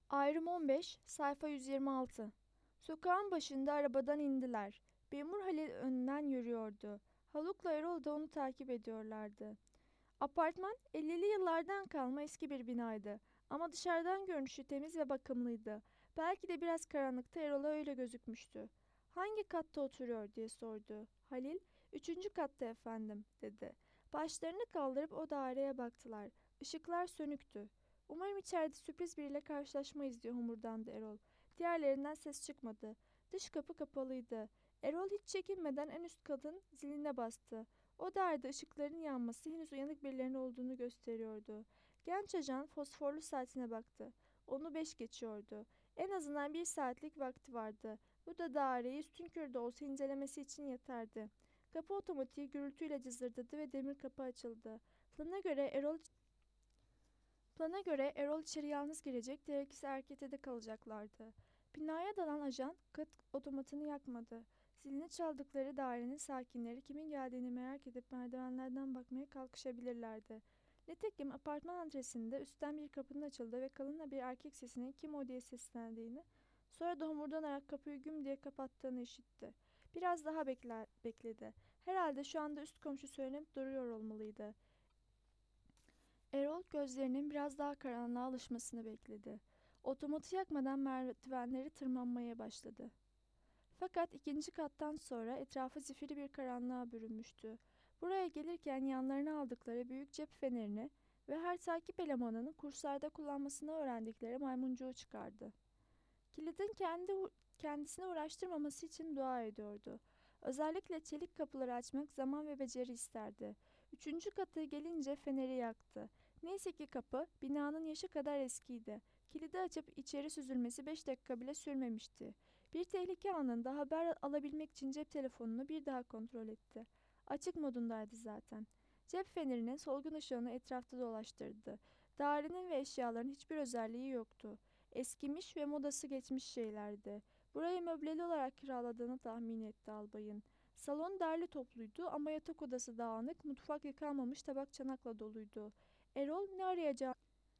Ayrım 15, sayfa 126. Sokağın başında arabadan indiler. Memur Halil önünden yürüyordu. Haluk'la Erol da onu takip ediyorlardı. Apartman 50'li yıllardan kalma eski bir binaydı. Ama dışarıdan görünüşü temiz ve bakımlıydı. Belki de biraz karanlıkta Erol'a öyle gözükmüştü. "Hangi katta oturuyor?" diye sordu. Halil, "Üçüncü katta efendim," dedi. Başlarını kaldırıp o daireye baktılar. Işıklar sönüktü. "Umarım içeride sürpriz biriyle karşılaşmayız," diye homurdandı Erol. Diğerlerinden ses çıkmadı. Dış kapı kapalıydı. Erol hiç çekinmeden en üst katın ziline bastı. O dairede ışıkların yanması henüz uyanık birilerinin olduğunu gösteriyordu. Genç ajan fosforlu saatine baktı. Onu 5 geçiyordu. En azından 1 saatlik vakti vardı. Bu da daireyi üstünkörde olsa incelemesi için yeterdi. Kapı otomatiği gürültüyle cızırdadı ve demir kapı açıldı. Plana göre Erol içeri yalnız girecek, diğer ikisi erkete de kalacaklardı. Binaya dalan ajan kat otomatını yakmadı. Zilini çaldıkları dairenin sakinleri kimin geldiğini merak edip merdivenlerden bakmaya kalkışabilirlerdi. Nitekim apartman adresinde üstten bir kapının açıldı ve kalın bir erkek sesinin "Kim o?" diye seslendiğini, sonra da homurdanarak kapıyı güm diye kapattığını işitti. Biraz daha bekledi. Herhalde şu anda üst komşu söylenip duruyor olmalıydı. Erol gözlerinin biraz daha karanlığa alışmasını bekledi. Otomatı yakmadan merdivenleri tırmanmaya başladı. Fakat ikinci kattan sonra etrafı zifiri bir karanlığa bürünmüştü. Buraya gelirken yanlarına aldıkları büyük cep fenerini ve her takip elemanının kurslarda kullanmasını öğrendikleri maymuncuğu çıkardı. Kilidin kendisini uğraştırmaması için dua ediyordu. Özellikle çelik kapıları açmak zaman ve beceri isterdi. Üçüncü kata gelince feneri yaktı. Neyse ki kapı binanın yaşı kadar eskiydi. Kilidi açıp içeri süzülmesi 5 dakika bile sürmemişti. Bir tehlike anında haber alabilmek için cep telefonunu bir daha kontrol etti. Açık modundaydı zaten. Cep fenerinin solgun ışığını etrafta dolaştırdı. Dairenin ve eşyaların hiçbir özelliği yoktu. Eskimiş ve modası geçmiş şeylerdi. Burayı möbleli olarak kiraladığını tahmin etti albayın. Salon derli topluydu ama yatak odası dağınık, mutfak yıkanmamış tabak çanakla doluydu. Erol ne arayacağı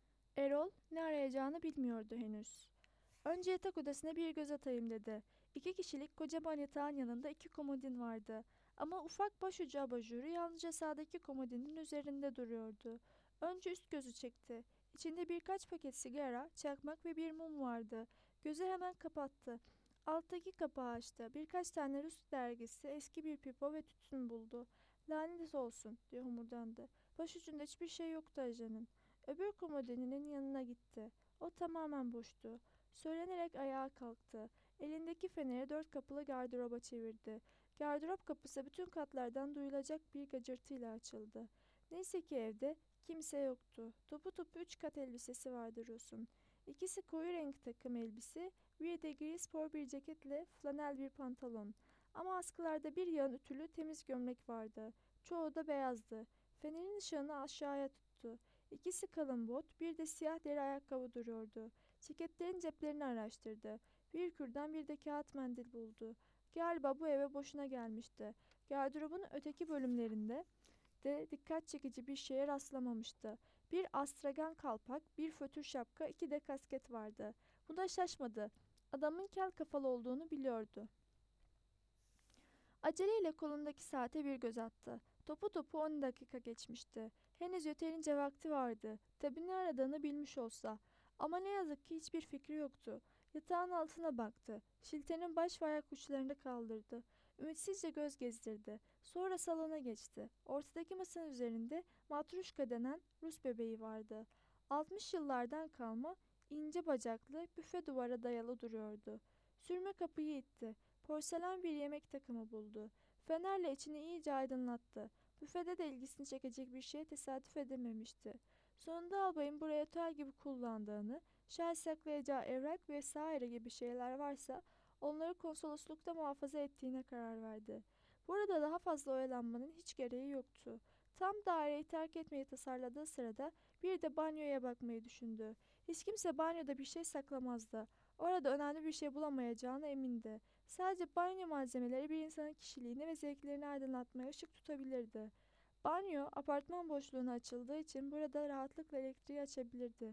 Erol ne arayacağını bilmiyordu henüz. "Önce yatak odasına bir göz atayım," dedi. 2 kişilik kocaman yatağın yanında 2 komodin vardı. Ama ufak başucu abajuru yalnızca sağdaki komodinin üzerinde duruyordu. Önce üst gözü çekti. İçinde birkaç paket sigara, çakmak ve bir mum vardı. Gözü hemen kapattı. Alttaki kapağı açtı. Birkaç tane Rus dergisi, eski bir pipo ve tütün buldu. "Lanet olsun," diye homurdandı. Başucunda hiçbir şey yoktu ajanın. Öbür komodininin yanına gitti. O tamamen boştu. Söylenerek ayağa kalktı. Elindeki feneri 4 kapılı gardıroba çevirdi. Gardırop kapısı bütün katlardan duyulacak bir gıcırtıyla açıldı. Neyse ki evde kimse yoktu. Topu topu 3 kat elbisesi vardı Rus'un. İkisi koyu renk takım elbise, bir de gri spor bir ceketle flanel bir pantolon. Ama askılarda bir yığın ütülü temiz gömlek vardı. Çoğu da beyazdı. Fenerin ışığını aşağıya tuttu. İkisi kalın bot, bir de siyah deri ayakkabı duruyordu. Ceketlerin ceplerini araştırdı. Bir kürdan bir de kağıt mendil buldu. Galiba bu eve boşuna gelmişti. Gardırobun öteki bölümlerinde de dikkat çekici bir şeye rastlamamıştı. Bir astragan kalpak, bir fötür şapka, 2 de kasket vardı. Buna şaşmadı. Adamın kel kafalı olduğunu biliyordu. Aceleyle kolundaki saate bir göz attı. Topu topu 10 dakika geçmişti. Henüz yeterince vakti vardı. Tabii ne aradığını bilmiş olsa. Ama ne yazık ki hiçbir fikri yoktu. Yatağın altına baktı. Şiltenin baş ve ayak uçlarını kaldırdı. Ümitsizce göz gezdirdi. Sonra salona geçti. Ortadaki masanın üzerinde matruşka denen Rus bebeği vardı. 60 yıllardan kalma, ince bacaklı, büfe duvara dayalı duruyordu. Sürme kapıyı itti. Porselen bir yemek takımı buldu. Fenerle içini iyice aydınlattı. Büfede de ilgisini çekecek bir şeye tesadüf edememişti. Sonunda albayın buraya otel gibi kullandığını, şahit saklayacağı evrak vesaire gibi şeyler varsa onları konsoloslukta muhafaza ettiğine karar verdi. Burada daha fazla oyalanmanın hiç gereği yoktu. Tam daireyi terk etmeyi tasarladığı sırada bir de banyoya bakmayı düşündü. Hiç kimse banyoda bir şey saklamazdı. Orada önemli bir şey bulamayacağına emindi. Sadece banyo malzemeleri bir insanın kişiliğini ve zevklerini aydınlatmaya ışık tutabilirdi. Banyo apartman boşluğuna açıldığı için burada rahatlıkla elektriği açabilirdi.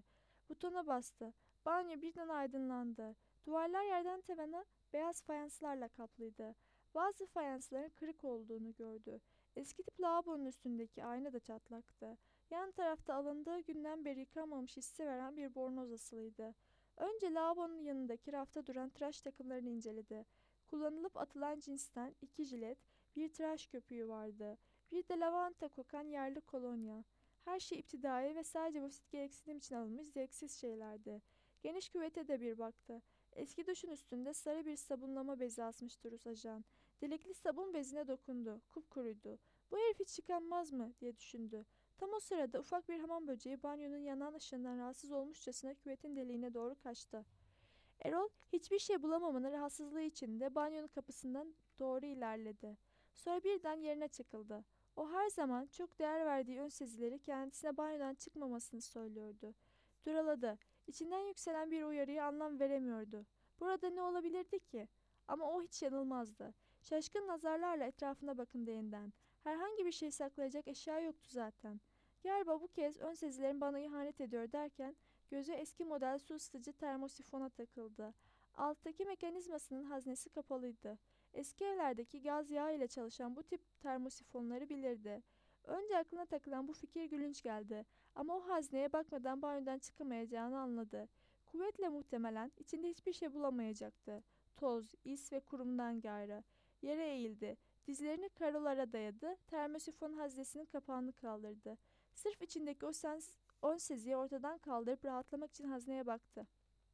Butona bastı. Banyo birden aydınlandı. Duvarlar yerden tavana beyaz fayanslarla kaplıydı. Bazı fayansların kırık olduğunu gördü. Eski tip lavabonun üstündeki ayna da çatlaktı. Yan tarafta alındığı günden beri yıkanmamış hissi veren bir bornoz asılıydı. Önce lavabonun yanındaki rafta duran tıraş takımlarını inceledi. Kullanılıp atılan cinsten 2 jilet, bir tıraş köpüğü vardı. Bir de lavanta kokan yerli kolonya. Her şey iptidai ve sadece basit gereksinim için alınmış zevksiz şeylerdi. Geniş küvete de bir baktı. Eski duşun üstünde sarı bir sabunlama bezi asmıştı Rus ajan. Delikli sabun bezine dokundu. Kupkuruydu. Bu herif hiç yıkanmaz mı diye düşündü. Tam o sırada ufak bir hamam böceği banyonun yanan ışığından rahatsız olmuşçasına küvetin deliğine doğru kaçtı. Erol hiçbir şey bulamamanın rahatsızlığı içinde banyonun kapısından doğru ilerledi. Sonra birden yerine çakıldı. O her zaman çok değer verdiği ön sezileri kendisine banyodan çıkmamasını söylüyordu. Duraladı. İçinden yükselen bir uyarıya anlam veremiyordu. Burada ne olabilirdi ki? Ama o hiç yanılmazdı. Şaşkın nazarlarla etrafına bakındı yeniden. Herhangi bir şey saklayacak eşya yoktu zaten. Galiba bu kez ön sezilerim bana ihanet ediyor derken gözü eski model su ısıtıcı termosifona takıldı. Alttaki mekanizmasının haznesi kapalıydı. Eski evlerdeki gaz yağı ile çalışan bu tip termosifonları bilirdi. Önce aklına takılan bu fikir gülünç geldi. Ama o hazneye bakmadan banyodan çıkamayacağını anladı. Kuvvetle muhtemelen içinde hiçbir şey bulamayacaktı. Toz, is ve kurumdan gayrı. Yere eğildi. Dizlerini karolara dayadı. Termosifon haznesinin kapağını kaldırdı. Sırf içindeki o seziyi ortadan kaldırıp rahatlamak için hazneye baktı.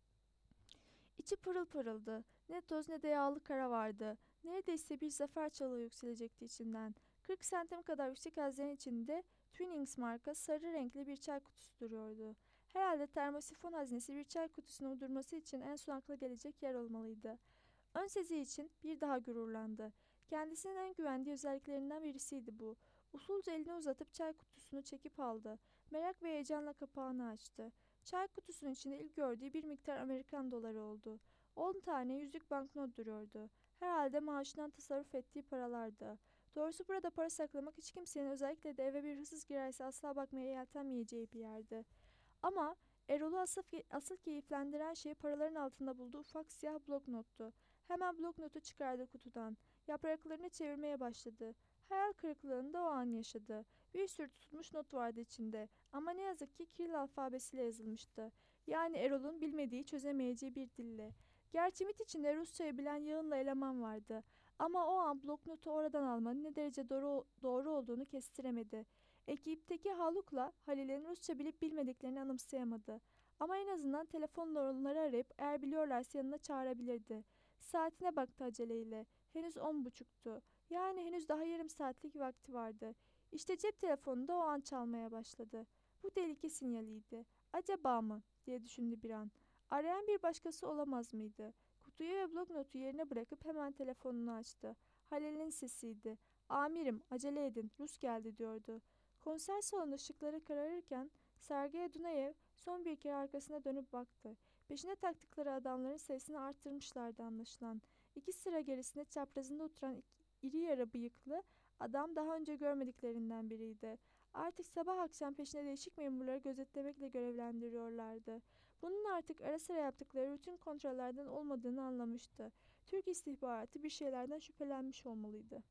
İçi pırıl pırıldı. Ne toz ne de yağlı kara vardı. Neredeyse bir zafer çığlığı yükselecekti içinden. 40 santim kadar yüksek haznenin içinde Twinings marka sarı renkli bir çay kutusu duruyordu. Herhalde termosifon haznesi bir çay kutusunu uydurması için en son akla gelecek yer olmalıydı. Ön sezi için bir daha gururlandı. Kendisinin en güvendiği özelliklerinden birisiydi bu. Usulca elini uzatıp çay kutusunu çekip aldı. Merak ve heyecanla kapağını açtı. Çay kutusunun içinde ilk gördüğü bir miktar Amerikan doları oldu. 10 tane yüzlük banknot duruyordu. Herhalde maaşından tasarruf ettiği paralardı. Doğrusu burada para saklamak hiç kimsenin, özellikle de eve bir hırsız girerse, asla bakmaya yeltenmeyeceği bir yerdi. Ama Erol'u asıl keyiflendiren şey paraların altında bulduğu ufak siyah bloknottu. Hemen bloknotu çıkardı kutudan. Yapraklarını çevirmeye başladı. Hayal kırıklığında o an yaşadı. Bir sürü tutulmuş not vardı içinde. Ama ne yazık ki Kiril alfabesiyle yazılmıştı. Yani Erol'un bilmediği, çözemeyeceği bir dille. Gerçi MİT içinde Rusçayı bilen yığınla eleman vardı. Ama o an bloknotu oradan almanın ne derece doğru olduğunu kestiremedi. Ekipteki Haluk'la Halil'in Rusça bilip bilmediklerini anımsayamadı. Ama en azından telefonla onları arayıp eğer biliyorlarsa yanına çağırabilirdi. Saatine baktı aceleyle. Henüz 10.30'tu. Yani henüz daha yarım saatlik vakti vardı. İşte cep telefonu da o an çalmaya başladı. Bu tehlike sinyaliydi. Acaba mı diye düşündü bir an. Arayan bir başkası olamaz mıydı? Kutuyu ve bloknotu yerine bırakıp hemen telefonunu açtı. Halil'in sesiydi. Amirim, acele edin, Rus geldi diyordu. Konser salonu ışıkları kararırken Sergey Dunayev son bir kere arkasına dönüp baktı. Peşine taktıkları adamların sayısını arttırmışlardı anlaşılan. 2 sıra gerisinde çaprazında oturan iri yarı bıyıklı adam daha önce görmediklerinden biriydi. Artık sabah akşam peşine değişik memurları gözetlemekle görevlendiriyorlardı. Bunun artık ara sıra yaptıkları rutin kontrollerden olmadığını anlamıştı. Türk istihbaratı bir şeylerden şüphelenmiş olmalıydı.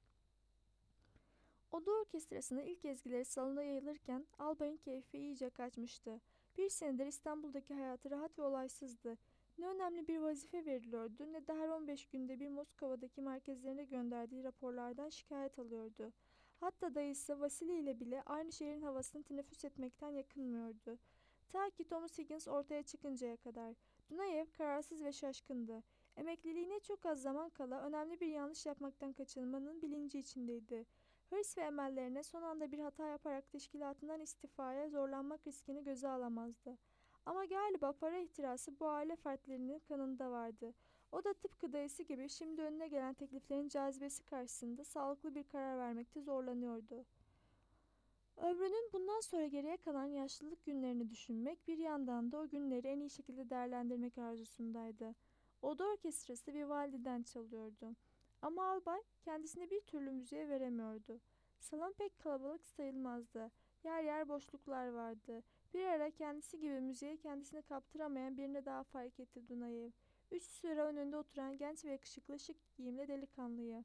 Oda orkestrasının ilk ezgileri salona yayılırken albayın keyfi iyice kaçmıştı. Bir senedir İstanbul'daki hayatı rahat ve olaysızdı. Ne önemli bir vazife veriliyordu ne de her 15 günde bir Moskova'daki merkezlerine gönderdiği raporlardan şikayet alıyordu. Hatta dayısı Vasili ile bile aynı şehrin havasını teneffüs etmekten yakınmıyordu. Ta ki Thomas Higgins ortaya çıkıncaya kadar. Dunayev kararsız ve şaşkındı. Emekliliğine çok az zaman kala önemli bir yanlış yapmaktan kaçınmanın bilinci içindeydi. Hırs ve emellerine son anda bir hata yaparak teşkilatından istifaya zorlanmak riskini göze alamazdı. Ama galiba para ihtirası bu aile fertlerinin kanında vardı. O da tıpkı dayısı gibi şimdi önüne gelen tekliflerin cazibesi karşısında sağlıklı bir karar vermekte zorlanıyordu. Ömrünün bundan sonra geriye kalan yaşlılık günlerini düşünmek, bir yandan da o günleri en iyi şekilde değerlendirmek arzusundaydı. Oda orkestrası Vivaldi'den çalıyordu. Ama albay kendisini bir türlü müziğe veremiyordu. Salon pek kalabalık sayılmazdı. Yer yer boşluklar vardı. Bir ara kendisi gibi müziğe kendisini kaptıramayan birini daha fark etti Dunayev. 3 sıra önünde oturan genç ve yakışıklı şık giyimli delikanlıyı.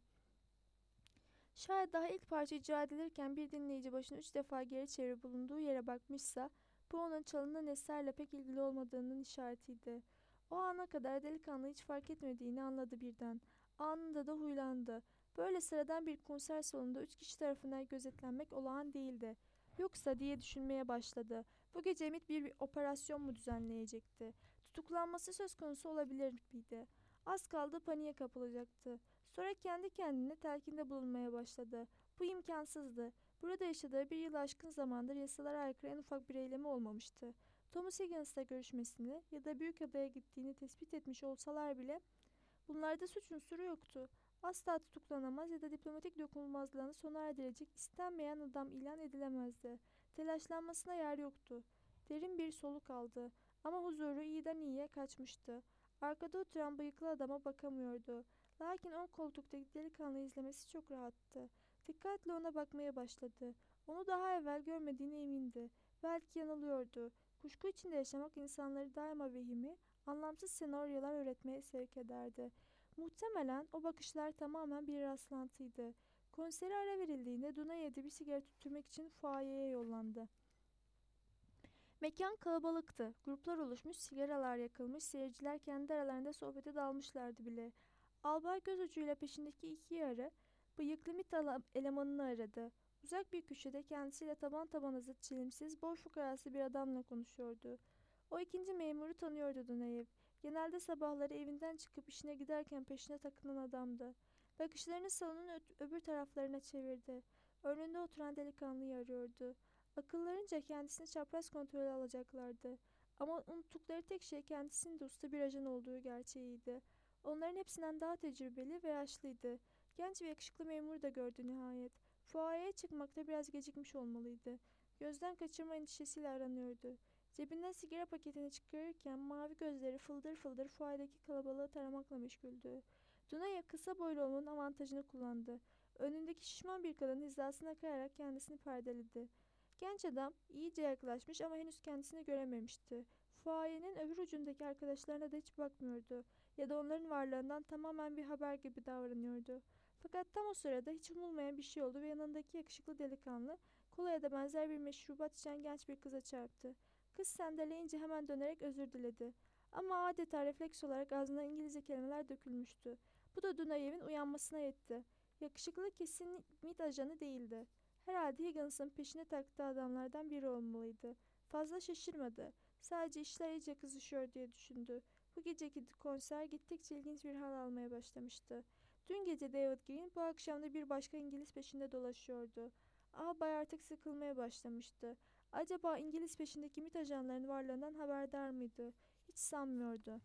Şayet daha ilk parça icra edilirken bir dinleyici başını 3 defa geri çevirip bulunduğu yere bakmışsa, bu onun çalınan eserle pek ilgili olmadığının işaretiydi. O ana kadar delikanlı hiç fark etmediğini anladı birden. Anında da huylandı. Böyle sıradan bir konser salonunda 3 kişi tarafından gözetlenmek olağan değildi. Yoksa diye düşünmeye başladı. Bu gece Ümit bir operasyon mu düzenleyecekti? Tutuklanması söz konusu olabilir miydi? Az kaldı paniğe kapılacaktı. Sonra kendi kendine telkinde bulunmaya başladı. Bu imkansızdı. Burada yaşadığı 1 yıl aşkın zamandır yasalara aykırı en ufak bir eylemi olmamıştı. Thomas Higgins'la görüşmesini ya da büyük adaya gittiğini tespit etmiş olsalar bile bunlarda suç unsuru yoktu. Asla tutuklanamaz ya da diplomatik dokunulmazlığını sona erdirecek istenmeyen adam ilan edilemezdi. Telaşlanmasına yer yoktu. Derin bir soluk aldı. Ama huzuru iyiden iyiye kaçmıştı. Arkada oturan bıyıklı adama bakamıyordu. Lakin ön koltuktaki delikanlıyı izlemesi çok rahattı. Dikkatle ona bakmaya başladı. Onu daha evvel görmediğine emindi. Belki yanılıyordu. Kuşku içinde yaşamak insanları daima vehimi, anlamsız senaryolar öğretmeye sevk ederdi. Muhtemelen o bakışlar tamamen bir rastlantıydı. Konsere ara verildiğinde Dunayev'de bir sigara tüttürmek için fuayeye yollandı. Mekan kalabalıktı. Gruplar oluşmuş, sigaralar yakılmış, seyirciler kendi aralarında sohbete dalmışlardı bile. Albay göz ucuyla peşindeki 2 yarı bıyıklı MİT elemanını aradı. Uzak bir köşede kendisiyle taban tabana zıt çelimsiz, boş fukarası bir adamla konuşuyordu. O ikinci memuru tanıyordu Dunayev. Genelde sabahları evinden çıkıp işine giderken peşine takılan adamdı. Bakışlarını salonun öbür taraflarına çevirdi. Önünde oturan delikanlıyı arıyordu. Akıllarınca kendisini çapraz kontrole alacaklardı. Ama unuttukları tek şey kendisinin de usta bir ajan olduğu gerçeğiydi. Onların hepsinden daha tecrübeli ve yaşlıydı. Genç ve yakışıklı memur da gördü nihayet. Fuayeye çıkmakta biraz gecikmiş olmalıydı. Gözden kaçırma endişesiyle aranıyordu. Cebinden sigara paketini çıkarırken mavi gözleri fıldır fıldır fuayedeki kalabalığı taramakla meşguldü. Dunaya kısa boylu olmanın avantajını kullandı. Önündeki şişman bir kadının hizasına kayarak kendisini perdeledi. Genç adam iyice yaklaşmış ama henüz kendisini görememişti. Fuayenin öbür ucundaki arkadaşlarına da hiç bakmıyordu ya da onların varlığından tamamen bir haber gibi davranıyordu. Fakat tam o sırada hiç umulmayan bir şey oldu ve yanındaki yakışıklı delikanlı kolaya da benzer bir meşrubat içen genç bir kıza çarptı. Kız sendeleyince hemen dönerek özür diledi. Ama adeta refleks olarak ağzına İngilizce kelimeler dökülmüştü. Bu da Dunayev'in uyanmasına yetti. Yakışıklı kesin MİT ajanı değildi. Herhalde Higgins'ın peşine taktığı adamlardan biri olmalıydı. Fazla şaşırmadı. Sadece işler iyice kızışıyor diye düşündü. Bu geceki konser gittikçe ilginç bir hal almaya başlamıştı. Dün gece David Green, bu akşam da bir başka İngiliz peşinde dolaşıyordu. Albay artık sıkılmaya başlamıştı. Acaba İngiliz peşindeki MİT ajanlarının varlığından haberdar mıydı? Hiç sanmıyordu.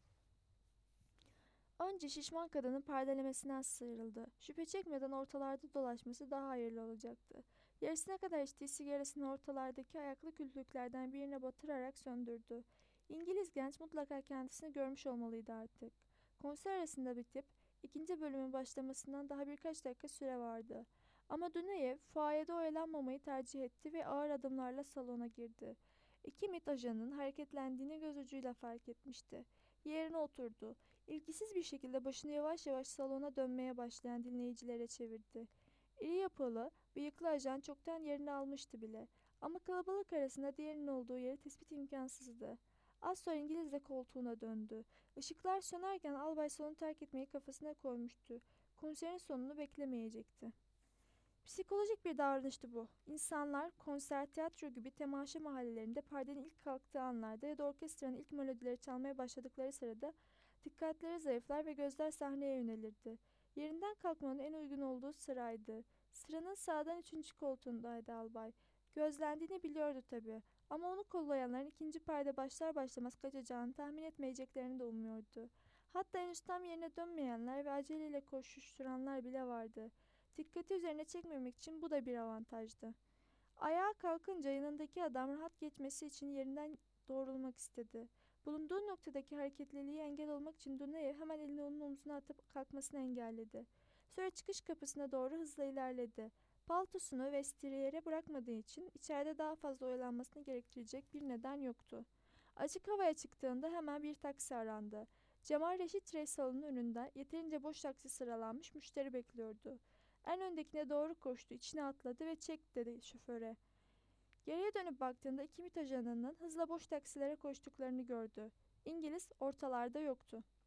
Önce şişman kadının perdelemesinden sıyrıldı. Şüphe çekmeden ortalarda dolaşması daha hayırlı olacaktı. Yarısına kadar içtiği sigarasını ortalardaki ayaklı küllüklerden birine batırarak söndürdü. İngiliz genç mutlaka kendisini görmüş olmalıydı artık. Konser arasında bitip ikinci bölümün başlamasından daha birkaç dakika süre vardı. Ama Dunayev fuayede oyalanmamayı tercih etti ve ağır adımlarla salona girdi. İki MİT ajanının hareketlendiğini göz ucuyla fark etmişti. Yerine oturdu. İlgisiz bir şekilde başını yavaş yavaş salona dönmeye başlayan dinleyicilere çevirdi. İri yapılı, bıyıklı ajan çoktan yerini almıştı bile. Ama kalabalık arasında diğerinin olduğu yeri tespit imkansızdı. Az sonra İngiliz de koltuğuna döndü. Işıklar sönerken albay salonu terk etmeyi kafasına koymuştu. Konserin sonunu beklemeyecekti. Psikolojik bir davranıştı bu. İnsanlar konser, tiyatro gibi temaşa mahallelerinde perdenin ilk kalktığı anlarda ya da orkestranın ilk melodileri çalmaya başladıkları sırada dikkatleri zayıflar ve gözler sahneye yönelirdi. Yerinden kalkmanın en uygun olduğu sıraydı. Sıranın sağdan 3. koltuğundaydı albay. Gözlendiğini biliyordu tabii. Ama onu kollayanların ikinci perde başlar başlamaz kaçacağını tahmin etmeyeceklerini de umuyordu. Hatta henüz tam yerine dönmeyenler ve aceleyle koşuşturanlar bile vardı. Dikkati üzerine çekmemek için bu da bir avantajdı. Ayağa kalkınca yanındaki adam rahat geçmesi için yerinden doğrulmak istedi. Bulunduğu noktadaki hareketliliğe engel olmak için Dunayev hemen elini onun omzuna atıp kalkmasını engelledi. Sonra çıkış kapısına doğru hızla ilerledi. Paltosunu vestiyere bırakmadığı için içeride daha fazla oyalanmasını gerektirecek bir neden yoktu. Açık havaya çıktığında hemen bir taksi arandı. Cemal Reşit Rey salonunun önünde yeterince boş taksi sıralanmış müşteri bekliyordu. En öndekine doğru koştu, içine atladı ve "Çek" dedi şoföre. Geriye dönüp baktığında iki MİT ajanının hızla boş taksilere koştuklarını gördü. İngiliz ortalarda yoktu.